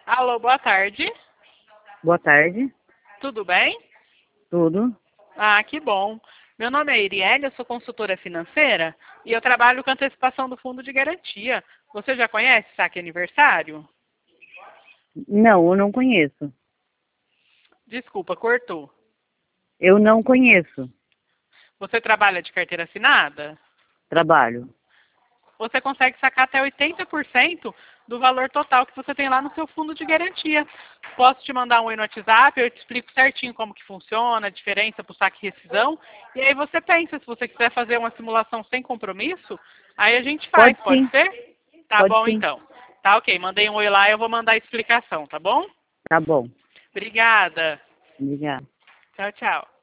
Alô, boa tarde. Boa tarde. Tudo bem? Tudo? Ah, que bom. Meu nome é Iriele, eu sou consultora financeira e eu trabalho com antecipação do fundo de garantia. Você já conhece Saque Aniversário? Não, eu não conheço. Desculpa, cortou. Eu não conheço. Você trabalha de carteira assinada? Trabalho. Você consegue sacar até 80% do valor total que você tem lá no seu fundo de garantia. Posso te mandar um oi no WhatsApp, eu te explico certinho como que funciona, a diferença para o saque e rescisão. E aí você pensa, se você quiser fazer uma simulação sem compromisso, aí a gente faz, Pode pode sim. ser? Tá Pode bom sim. então. Tá ok, mandei um oi lá e eu vou mandar a explicação, tá bom? Tá bom. Obrigada. Obrigada. Tchau, tchau.